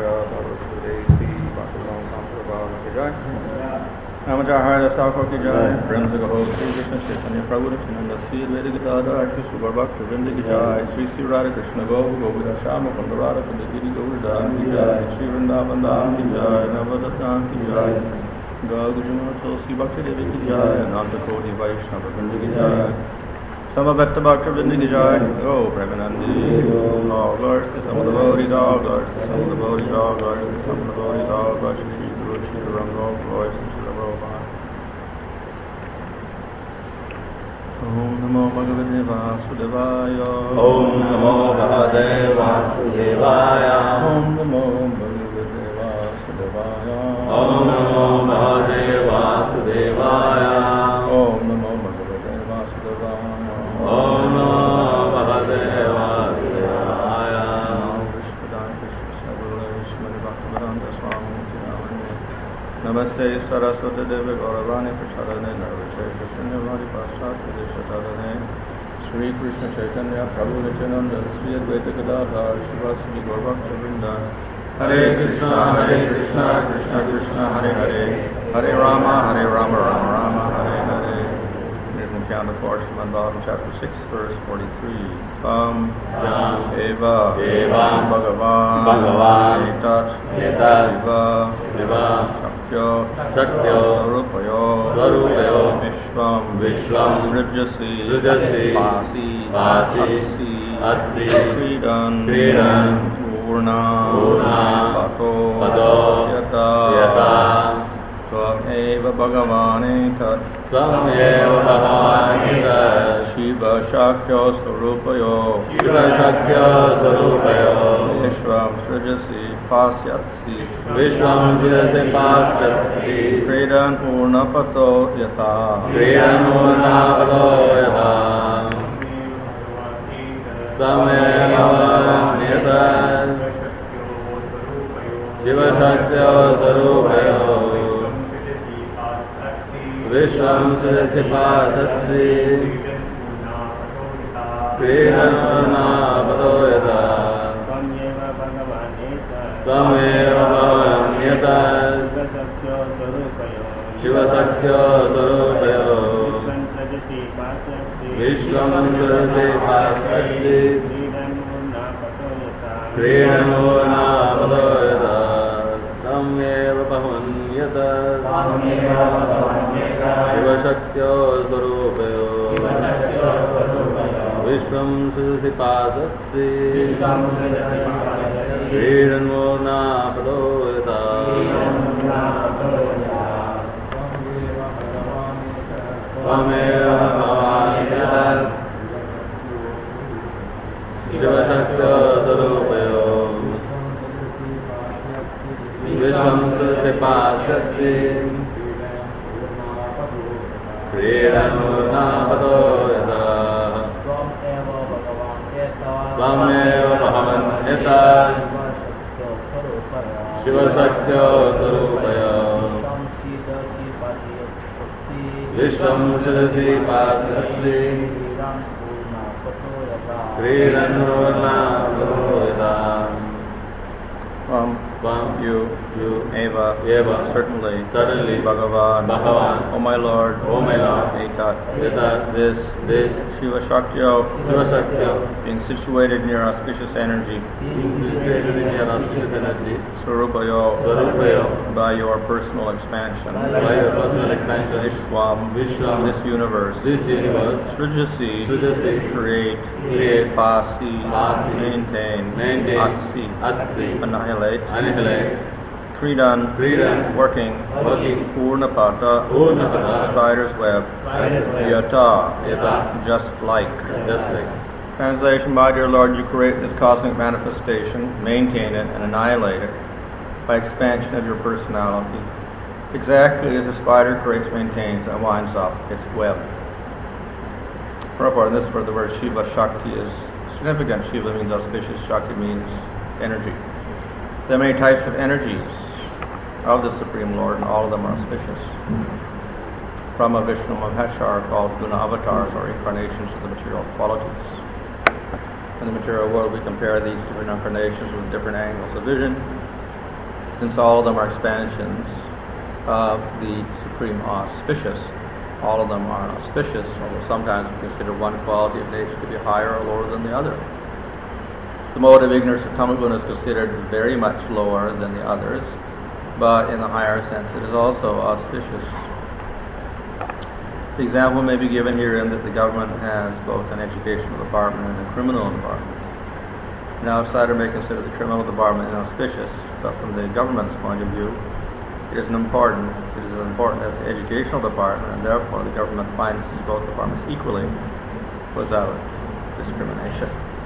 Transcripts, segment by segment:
Jaya Sarvasudesi Bhaktivedanta Samprabhava Ki Jai Namacharya Thakur Ki Jai Prem Se Kaho Sri Krishna Chaitanya Prabhu Nityananda Sri Advaita Gadadhar Shri Subhar Bhakti Vrinda Ki Jai Sri Sri Radha Krishna Govindra Shama Kunda Radha Kunda Giri Govardhan Ki Jai Sri Vrindavan Dham Ki Jai Navadatan Ki Jai Gaujana Tulsi Bhakti Devi Ki Jai Ananta Koti Vaishnava Vrinda Ki Jai Samavekta Bhakti Vrinda Ki Jai Oh Premanandi All glories to some of the devotees, all glories to some of the devotees, all glories to some of the devotees, all glories to Sri Guru, Sri Ranga, all glories to Sri Prabhupada. Om Namo Bhagavate Vasudevaya Om Namo Bhagavate Vasudevaya Om Namo Bhagavate Vasudevaya Om Namo Bhagavate Vasudevaya Om Namo Bhagavate Vasudevaya Om Namo Bhagavate Vasudevaya Namaste Saraswati Devi Gauravani Prachadane Narvache Krishna Vari Paschat Videshatadane Sri Krishna Chaitanya Prabhu Nityananda Sri Advaita Gadadhar Shivasri Gaurabhakta Vrinda Hare Krishna Krishna Krishna Hare Hare Hare Rama Rama Rama Hare Hare. Count of course from Bhagavatam chapter 6 verse 43. Eva Bhagavan Etat Viva Shakyo Sarupayo Vishvam Srijasi Atsi Kridan Purna Pato Yata Tvam Bhagavan Etat Shiva Shakya Sarupayo Vishvam Srijasi Pasyatsi Kridan Purnapato Yata Shiva Shakya Sarupayo Vishvam Srijasi Pasyatsi Kridanurnapato Yata Tameva Bhavanyata Shiva Shakya Sarupayo Vishvam Srijasi Pasyatsi Kridanurnapato Yata Tameva Bhavanyata Shiva Shakya Sarupayo Vishvam Srijasi Pasyatsi Kridanurnapato Yata Tvameva Bhavanyata Shiva Shakya Sarupayo Vishvam Srijasi Pasyatsi Kridanurnapato Yata Tvameva Bhavanyata Shiva Shakya Sarupayo Vishvam Srijasi Pasyatsi Kridanurnapato Yata You, Eva, certainly, Bhagavan, Bhagavan, O my Lord, Etat, this, Shiva Shakya, being situated near auspicious energy, Sarupayo, by your personal expansion, Vishwam, this universe, Srijasi, create, Pasi, maintain, Atsi, annihilate, Kridan, working, Purnapata, spider's web, Yata, just like. Translation, my dear Lord, you create this cosmic manifestation, maintain it, and annihilate it by expansion of your personality, exactly as a spider creates, maintains, and winds up its web. Prabhupada, this is where the word Shiva Shakti is significant. Shiva means auspicious, Shakti means energy. There are many types of energies of the Supreme Lord, and all of them are auspicious. Brahma, Vishnu, Mahesha are called guna avatars, or incarnations of the material qualities. In the material world, we compare these different incarnations with different angles of vision. since all of them are expansions of the Supreme Auspicious. All of them are auspicious, although sometimes we consider one quality of nature to be higher or lower than the other. The mode of ignorance of Tamaguna is considered very much lower than the others, but in the higher sense it is also auspicious. The example may be given herein that the government has both an educational department and a criminal department. An outsider may consider the criminal department inauspicious, but from the government's point of view, it is as important as the educational department, and therefore the government finances both departments equally without discrimination.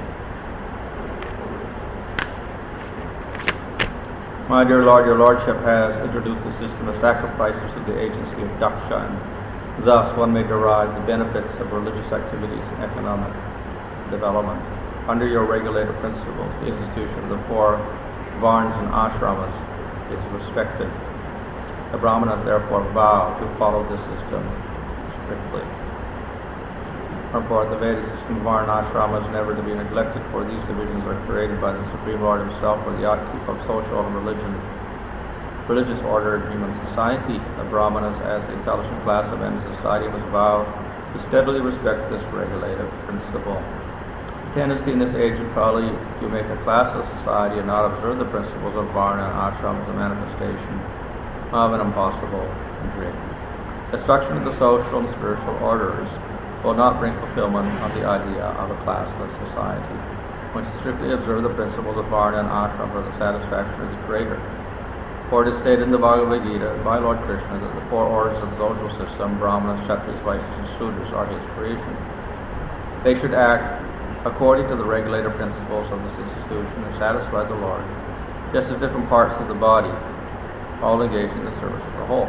My dear Lord, your Lordship has introduced the system of sacrifices through the agency of Daksha, and thus one may derive the benefits of religious activities and economic development. Under your regulator principles, the institution of the 4 varnas and ashramas is respected. The Brahmanas therefore vow to follow this system strictly. Therefore, the Vedic system of varna and ashrama is never to be neglected, for these divisions are created by the Supreme Lord Himself for the upkeep of social and religious order in human society. The Brahmanas, as the intelligent class of any society, must vow to steadily respect this regulative principle. The tendency in this age of Kali to make a class of society and not observe the principles of varna and ashrama is a manifestation of an impossible dream. Destruction of the social and spiritual orders will not bring fulfillment of the idea of a classless society, which strictly observe the principles of varna and ashrama for the satisfaction of the Creator. For it is stated in the Bhagavad Gita by Lord Krishna that the 4 orders of the social system, Brahmanas, Kshatriyas, Vaishyas, and Sudras, are His creation. They should act according to the regulator principles of this institution and satisfy the Lord, just as different parts of the body all engage in the service of the whole.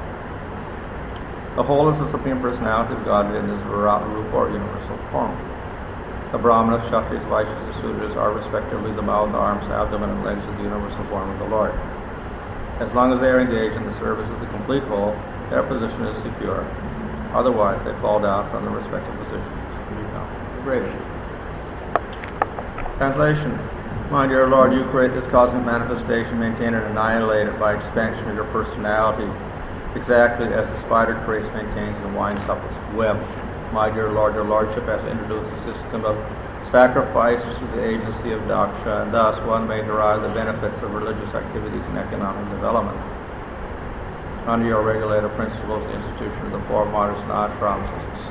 The whole is the Supreme Personality of Godhead in His Virat Rupa or universal form. The Brahmanas, Kshatriyas, Vaishyas, and Sudras are respectively the mouth, arms, abdomen, and legs of the universal form of the Lord. As long as they are engaged in the service of the complete whole, their position is secure. Otherwise, they fall down from their respective positions and become degraded. Translation. My dear Lord, you create this cosmic manifestation, maintain and annihilate it by expansion of your personality, exactly as the spider creates, maintains, and winds up its web. My dear Lord, your Lordship has introduced a system of sacrifices through the agency of Daksha, and thus one may derive the benefits of religious activities and economic development. Under your regulative principles, the institution of the 4 varnas and ashrams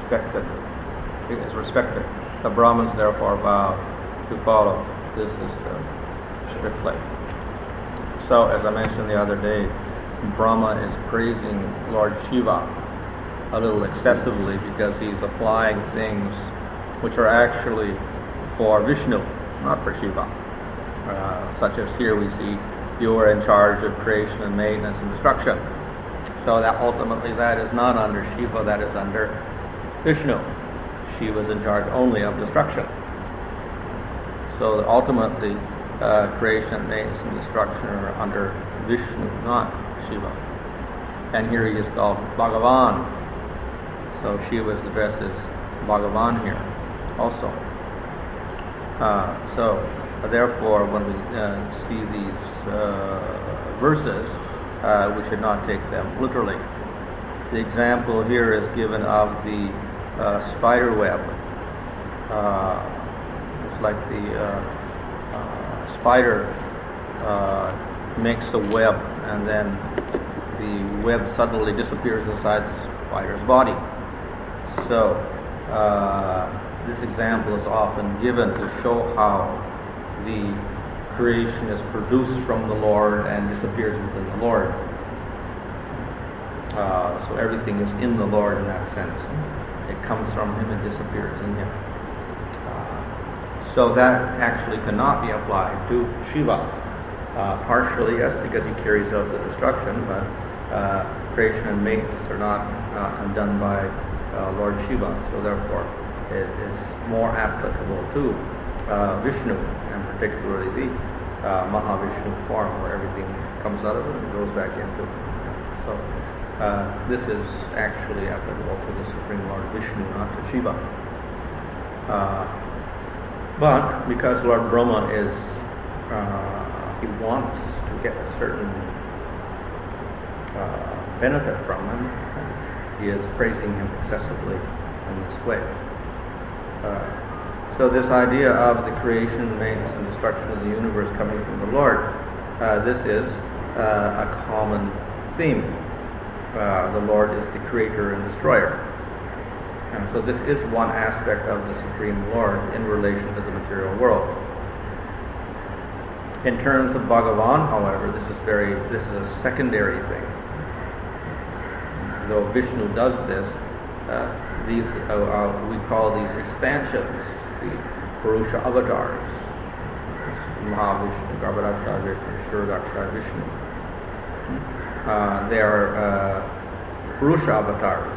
is respected. The Brahmins therefore vow to follow this system strictly. So, as I mentioned the other day, Brahma is praising Lord Shiva a little excessively because he's applying things which are actually for Vishnu, not for Shiva. Such as here we see you are in charge of creation and maintenance and destruction. So that ultimately that is not under Shiva, that is under Vishnu. Shiva is in charge only of destruction. So ultimately, creation, maintenance, and destruction are under Vishnu, not Shiva. And here he is called Bhagavan. So Shiva is addressed as Bhagavan here also. Therefore, when we see these verses, we should not take them literally. The example here is given of the spider web. Like the spider makes a web, and then the web suddenly disappears inside the spider's body. So this example is often given to show how the creation is produced from the Lord and disappears within the Lord. So everything is in the Lord in that sense. It comes from Him and disappears in Him. So that actually cannot be applied to Shiva. Partially, yes, because he carries out the destruction, but creation and maintenance are not done by Lord Shiva. So therefore, it is more applicable to Vishnu, and particularly the Mahavishnu form, where everything comes out of it and goes back into it. So this is actually applicable to the Supreme Lord Vishnu, not to Shiva. But because Lord Brahma he wants to get a certain benefit from him, he is praising him excessively in this way. So this idea of the creation, maintenance, and destruction of the universe coming from the Lord, this is a common theme. The Lord is the creator and destroyer. And so this is one aspect of the Supreme Lord in relation to the material world. In terms of Bhagavan, however, this is a secondary thing. Though Vishnu does this, these we call these expansions the Purusha avatars. Mahavishnu, Garbhadaksha Vishnu, Shurudaksha Vishnu. They are Purusha avatars.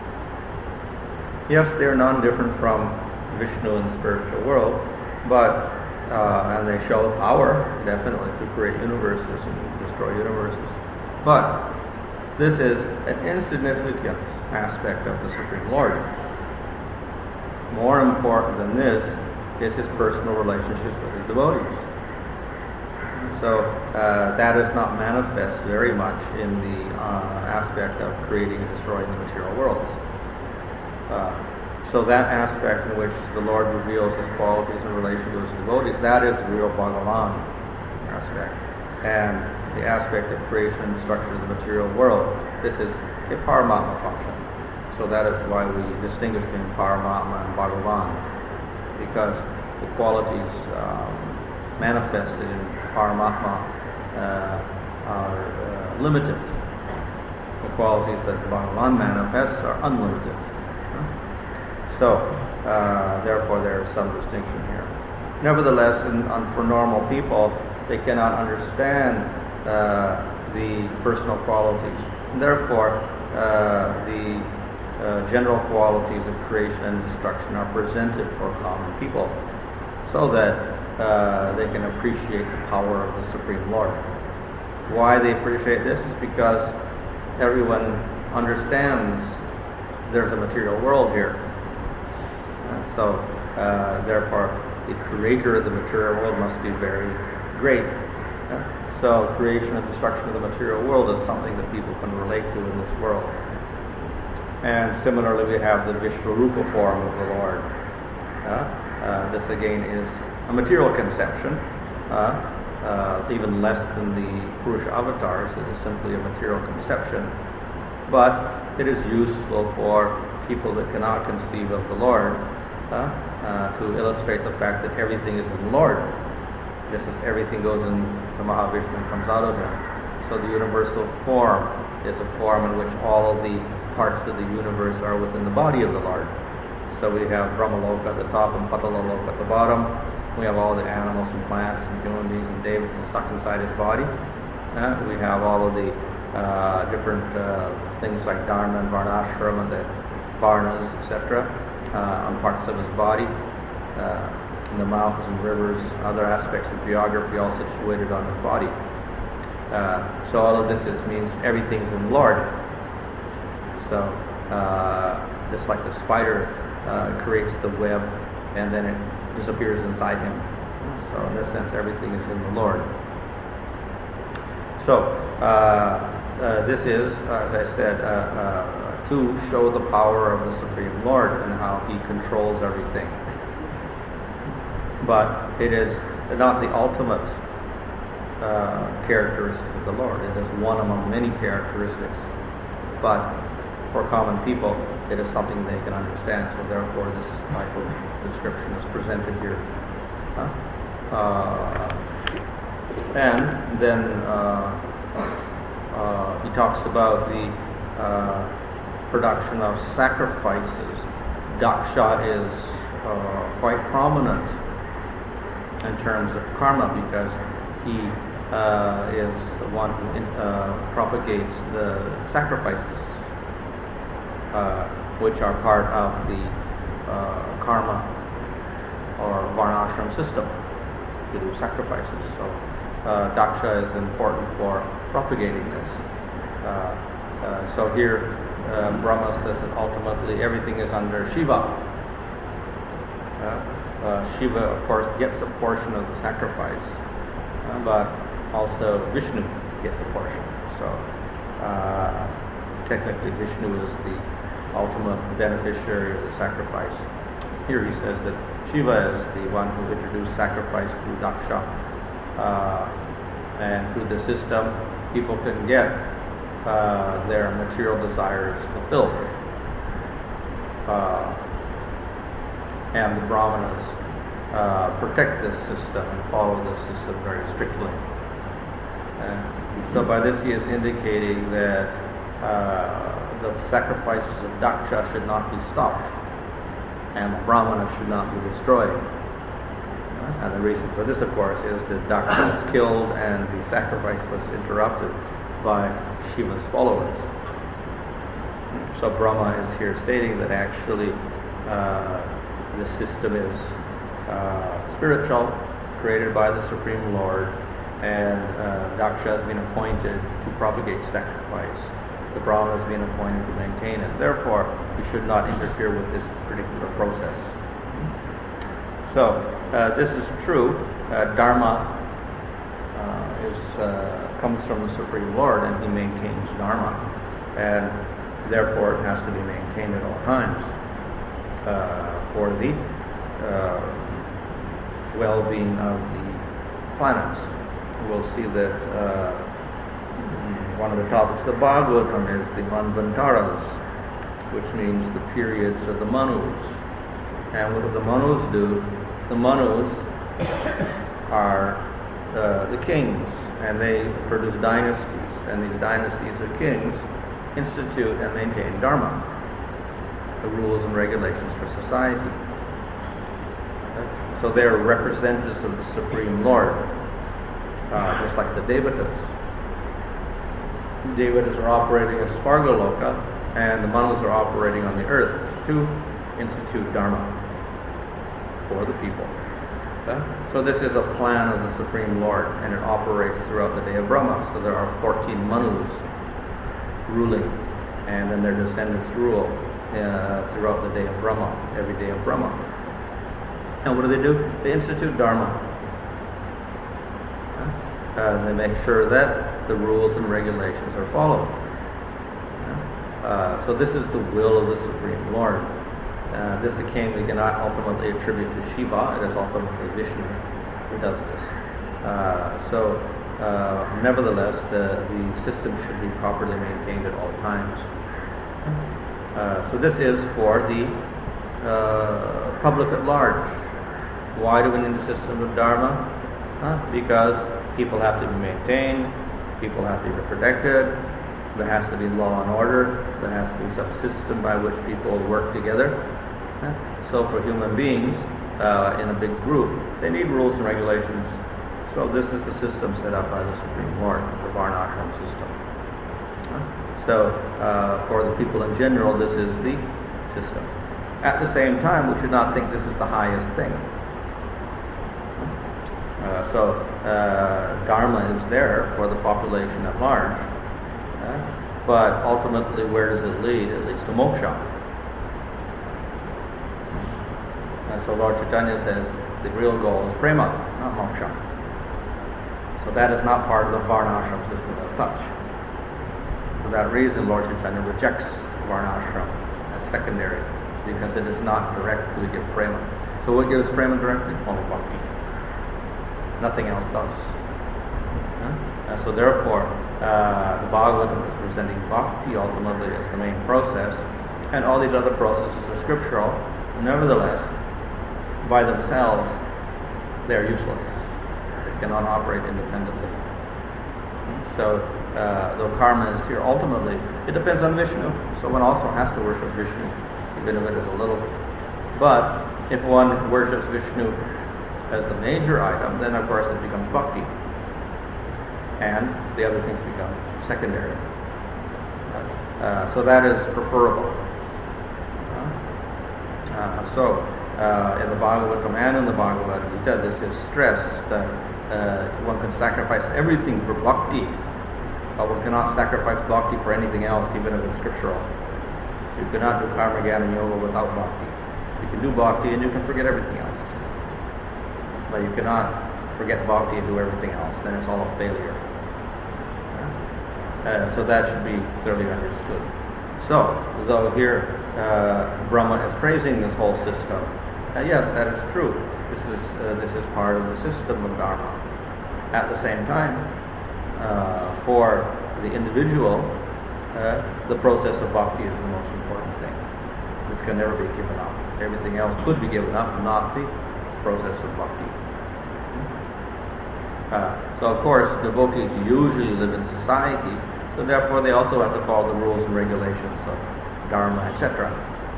Yes, they are non-different from Vishnu in the spiritual world, but and they show power, definitely, to create universes and destroy universes. But this is an insignificant aspect of the Supreme Lord. More important than this is his personal relationships with his devotees. So that is not manifest very much in the aspect of creating and destroying the material worlds. So that aspect in which the Lord reveals his qualities in relation to his devotees, that is the real Bhagavan aspect. And the aspect of creation and destruction of the material world, this is a Paramatma function. So that is why we distinguish between Paramatma and Bhagavan, because the qualities manifested in Paramatma are limited. The qualities that Bhagavan manifests are unlimited. So, therefore, there is some distinction here. Nevertheless, for normal people, they cannot understand the personal qualities. And therefore, the general qualities of creation and destruction are presented for common people, so that they can appreciate the power of the Supreme Lord. Why they appreciate this is because everyone understands there's a material world here. So, therefore, the creator of the material world must be very great. So, creation and destruction of the material world is something that people can relate to in this world. And similarly, we have the Vishwarupa form of the Lord. This again is a material conception, even less than the Purusha avatars. It is simply a material conception. But it is useful for people that cannot conceive of the Lord to illustrate the fact that everything is in the Lord. Just as everything goes into Mahavishnu and comes out of him. So the universal form is a form in which all of the parts of the universe are within the body of the Lord. So we have Brahmaloka at the top and Patalaloka at the bottom. We have all the animals and plants and human beings and David stuck inside his body. We have all of the different things like Dharma and Varnashram and the Varnas, etc. On parts of his body. And the mountains and rivers, other aspects of geography all situated on his body. So all of this means everything's in the Lord. So just like the spider creates the web and then it disappears inside him. So in this sense, everything is in the Lord. So this is, as I said, to show the power of the Supreme Lord and how he controls everything. But it is not the ultimate characteristic of the Lord. It is one among many characteristics. But for common people, it is something they can understand. So therefore, this type of description is presented here. And then he talks about the production of sacrifices. Daksha is quite prominent in terms of karma because he is the one who propagates the sacrifices, which are part of the karma or varnashram system to do sacrifices. So Daksha is important for propagating this. So here Brahma says that ultimately everything is under Shiva. Shiva, of course, gets a portion of the sacrifice, but also Vishnu gets a portion. So technically Vishnu is the ultimate beneficiary of the sacrifice. Here he says that Shiva is the one who introduced sacrifice through Daksha. And through the system, people can get their material desires fulfilled. And the Brahmanas protect this system and follow this system very strictly. So by this he is indicating that the sacrifices of Daksha should not be stopped, and the Brahmana should not be destroyed. And the reason for this, of course, is that Daksha was killed and the sacrifice was interrupted by Shiva's followers. So Brahma is here stating that actually the system is spiritual, created by the Supreme Lord, and Daksha has been appointed to propagate sacrifice. The Brahma has been appointed to maintain it. Therefore, we should not interfere with this particular process. So, this is true. Dharma comes from the Supreme Lord, and he maintains Dharma. And therefore, it has to be maintained at all times for the well-being of the planets. We'll see that one of the topics of Bhagavatam is the Manvantaras, which means the periods of the Manus. And what do the Manus do? The Manus are the kings, and they produce dynasties, and these dynasties of kings institute and maintain Dharma, the rules and regulations for society. So they are representatives of the Supreme Lord, just like the Devatas. Devatas are operating as Svargaloka, and the Manus are operating on the earth to institute Dharma for the people. So this is a plan of the Supreme Lord, and it operates throughout the day of Brahma. So there are 14 Manus ruling, and then their descendants rule throughout the day of Brahma, every day of Brahma. And what do? They institute Dharma. They make sure that the rules and regulations are followed. So this is the will of the Supreme Lord. This again we cannot ultimately attribute to Shiva. It is ultimately Vishnu who does this. Nevertheless, the system should be properly maintained at all times. So this is for the public at large. Why do we need a system of Dharma? Because people have to be maintained, people have to be protected, there has to be law and order, there has to be some system by which people work together. So for human beings in a big group, they need rules and regulations. So this is the system set up by the Supreme Lord, the Varnashram system. So for the people in general, this is the system. At the same time, we should not think this is the highest thing. Dharma is there for the population at large, but ultimately where does it lead? It leads to moksha. So Lord Chaitanya says the real goal is prema, not moksha. So that is not part of the Varnashram system as such. For that reason, Lord Chaitanya rejects Varnashram as secondary, because it does not directly give prema. So what gives prema directly? Only bhakti. Nothing else does. So therefore, the Bhagavatam is presenting bhakti ultimately as the main process, and all these other processes are scriptural. Nevertheless, by themselves, they are useless. They cannot operate independently. So, though karma is here, ultimately, it depends on Vishnu. So one also has to worship Vishnu, even if it is a little. But if one worships Vishnu as the major item, then of course it becomes bhakti, and the other things become secondary. So that is preferable. In the Bhagavatam and in the Bhagavad Gita, this is stressed that one can sacrifice everything for bhakti, but one cannot sacrifice bhakti for anything else, even if it's scriptural. So you cannot do karma jnana yoga without bhakti. You can do bhakti and you can forget everything else. But you cannot forget bhakti and do everything else, then it's all a failure. So that should be clearly understood. So, though here Brahma is praising this whole system, yes, that is true. This is part of the system of Dharma. At the same time, for the individual, the process of bhakti is the most important thing. This can never be given up. Everything else could be given up, not the process of bhakti. So of course, devotees usually live in society, so therefore they also have to follow the rules and regulations of Dharma, etc.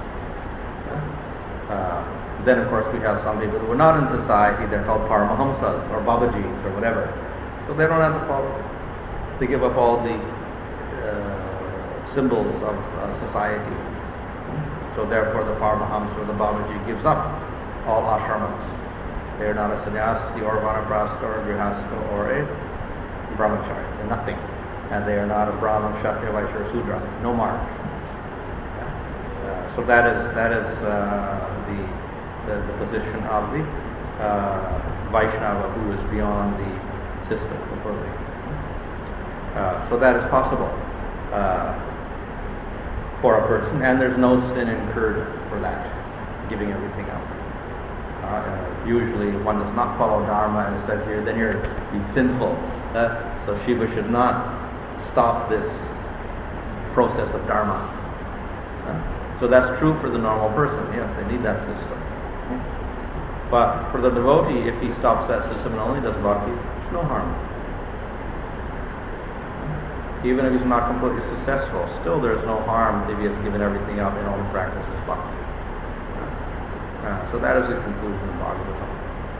Then of course we have some people who are not in society, they're called Paramahamsas or Babajis or whatever. So they don't have to follow. They give up all the symbols of society. So therefore the Paramahamsa or the Babaji gives up all ashramas. They are not a sannyasi or vanaprastha or grihastha or a brahmachari. They're nothing. And they are not a brahman, kshatriya, vaishya, or sudra. No mark. So that is the position of the Vaishnava who is beyond the system completely. So that is possible for a person, and there's no sin incurred for that, giving everything up. Usually one does not follow Dharma, as said here, then you're sinful. So Shiva should not stop this process of Dharma. So that's true for the normal person. Yes, they need that system. But for the devotee, if he stops that system and only does bhakti, there's no harm. Even if he's not completely successful, still there's no harm if he has given everything up and only practices bhakti. So that is the conclusion of Bhagavatam.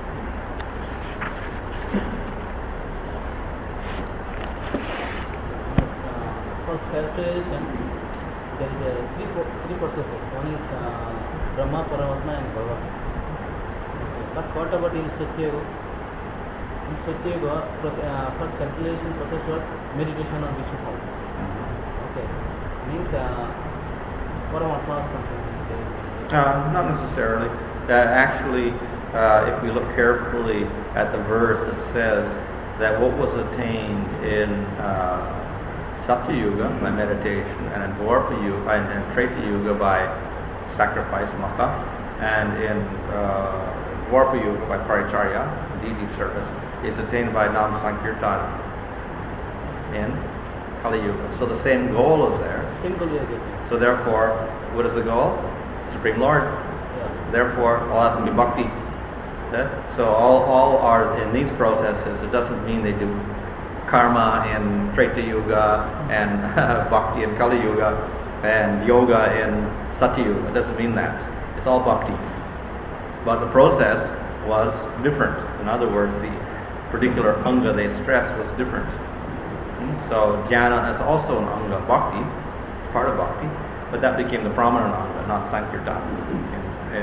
For self-realization, there is three processes. One is Brahma, Paramatma and Bhagavan. But what about in Satyayuga? In Satyayuga, first self-realization process was meditation on Vishnu form. Okay. Means Paramatma or something. Not necessarily. Actually, if we look carefully at the verse, it says that what was attained in Satyayuga by meditation, and in Dwapara Yuga and Treta Yuga by sacrifice, maka, and in Dwapara Yuga by paricharya, deity service, is attained by Nam Sankirtan in Kali Yuga. So the same goal is there. So therefore, what is the goal? Supreme Lord. Therefore, all has to be bhakti. So all are in these processes. It doesn't mean they do karma in Treta Yuga and bhakti in Kali Yuga and yoga in Satya Yuga. It doesn't mean that. It's all bhakti. But the process was different. In other words, the particular anga they stressed was different. So jnana is also an anga, bhakti, part of bhakti, but that became the prominent anga, not Sankirtan in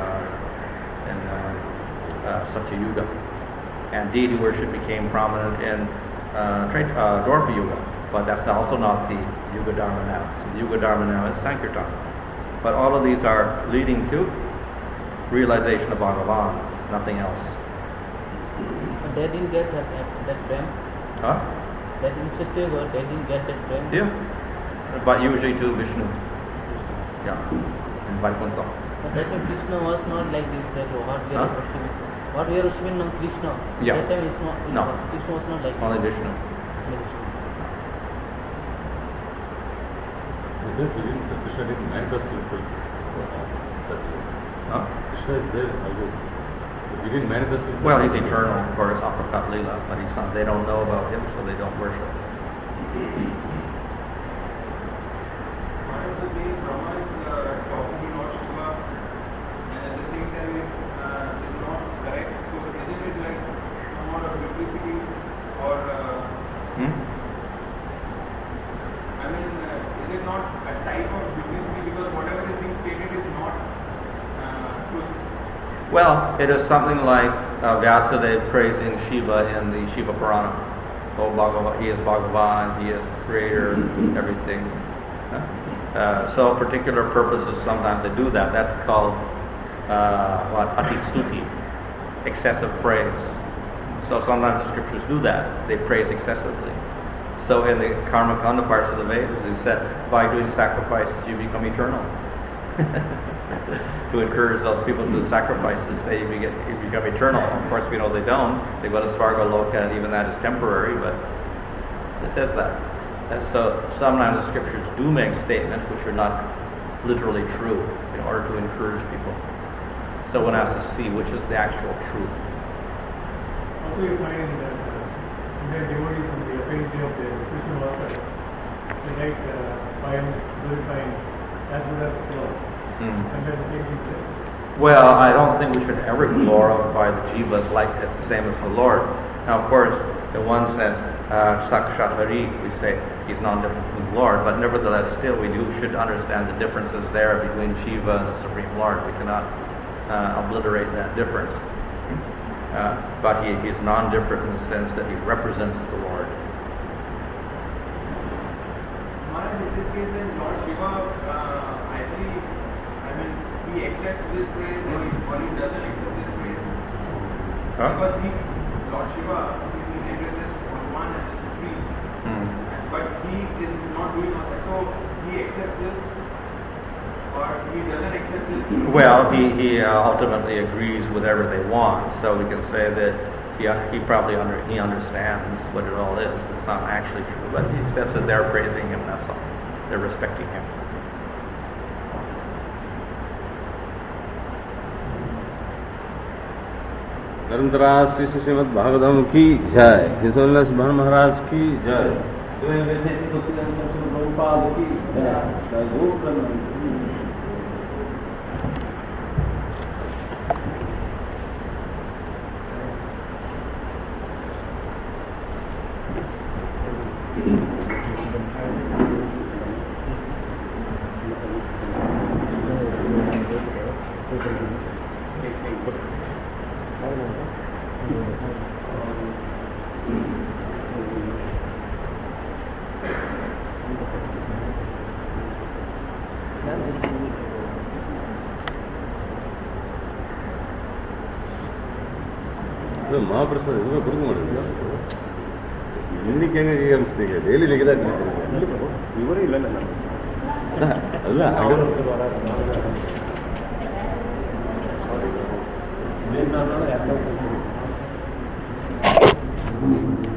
Satya Yuga. And deity worship became prominent in Dwapara Yuga, but that's also not the Yuga Dharma now. So the Yuga Dharma now is Sankirtan. But all of these are leading to realization of Bhagavan, nothing else. But they didn't get that prem. Huh? That in Satya Yuga, they didn't get that prem. Yeah, but usually to Vishnu. Yeah, in Vaikuntha. But that time Krishna was not like this, that what we are worshiping. What we are worshiping now, Krishna. Yeah. That time is not. No. Krishna was not like Only this. Vishnu. Only Vishnu. This is Krishna didn't manifest himself. Huh? Krishna is there always. But he didn't manifest himself. Well, he's eternal, of course, Aprakat Leela, but he's not. They don't know about him, so they don't worship. Well, it is something like Vyasadeva praising Shiva in the Shiva Purana. Oh, Bhagavan, he is Bhagavan, he is the creator, everything. So particular purposes, sometimes they do that. That's called Atistuti, excessive praise. So sometimes the scriptures do that. They praise excessively. So in the Karma Kanda parts of the Vedas, it said, by doing sacrifices you become eternal. To encourage those people to do sacrifices, say you become eternal. Of course, we know they don't. They go to Svarga Loka, and even that is temporary, but it says that. And so sometimes the scriptures do make statements which are not literally true in order to encourage people. So one has to see which is the actual truth. Also, you find that Indian devotees on the appearance of the spiritual master, they write poems glorifying as good as Lord. And then the same thing there. Well, I don't think we should ever glorify the jivas like it's the same as the Lord. Now, of course, the one says Sakshat Hari, we say he's non-different from the Lord, but nevertheless, still we should understand the differences there between Jiva and the Supreme Lord. We cannot obliterate that difference. But he's non-different in the sense that he represents the Lord. Maharaj, in this case then Lord Shiva, he accepts this praise or he doesn't accept this praise. Because Lord Shiva, he addresses one as the supreme, but he is not doing all that. So he accepts this or he doesn't accept this? Well, he ultimately agrees with whatever they want, so we can say that he probably understands what it all is. It's not actually true, but he accepts that they're praising him, that's all. They're respecting him. धर्मतराज Shri Shrimad Bhagavatam की जय, केशवदास भगवान महाराज की जय, प्रभुपाद की ಮಹಾಪ್ರಸಾದ ಇದು ಗುರುತು ಮಾಡಿದ್ರು ಇನ್ನಿಕ್ಕೆ ಹೆಂಗೆ ಈಗ ಅನಿಸ್ತೀಗ ಡೈಲಿ ಲಿಖಿತ ಇವರೇ ಇಲ್ಲ ಅಲ್ಲ